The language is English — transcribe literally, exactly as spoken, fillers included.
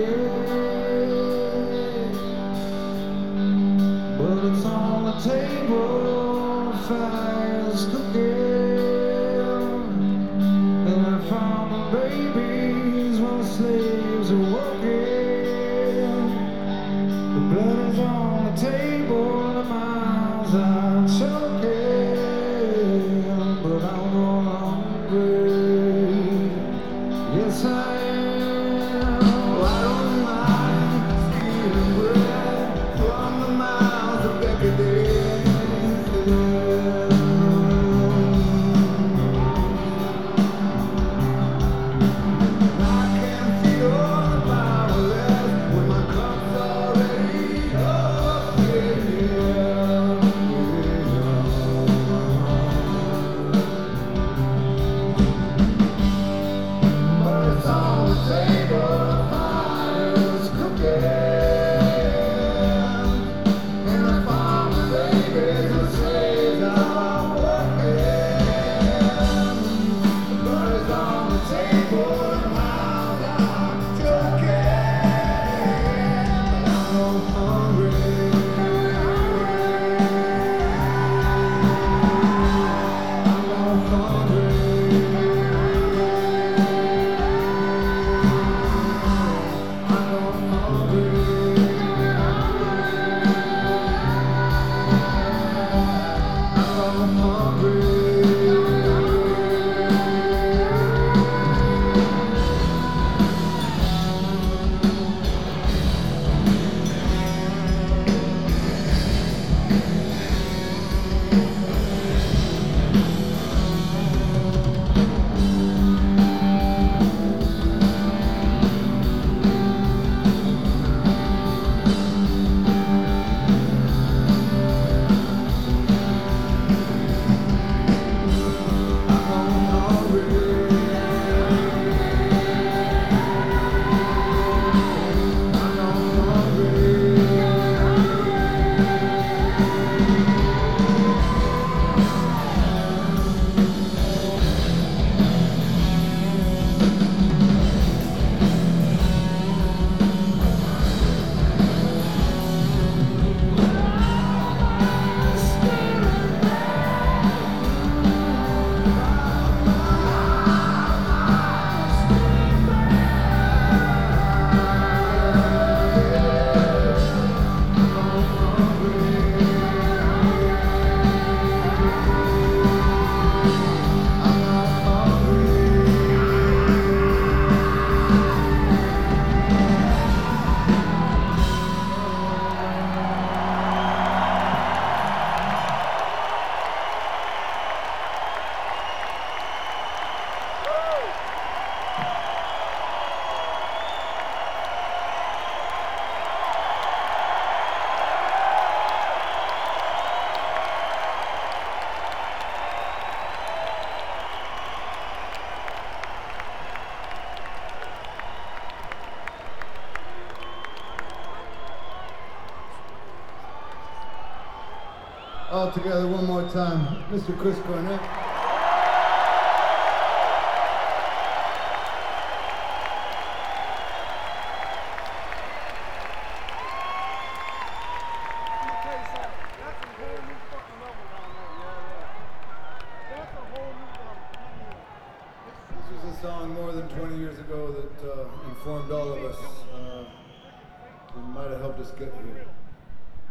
but it's on the table, fire's cooking, and I found the babies while the slaves are working. The blood is on the table, and the mouths are choking, but I'm no hungry. Yes, I am. Oh, I don't mind stealing bread from the mouths of decadence. I can feel the powerless when my cup's already overfilled. But it's on the table, fire's cooking, and I found the babies and slaves are working. But it's on the table, and mouths are choking. I'm no hungry. I'm no hungry. All together one more time, Mister Chris Cornett. This was a song more than twenty years ago that uh, informed all of us uh, and might have helped us get here.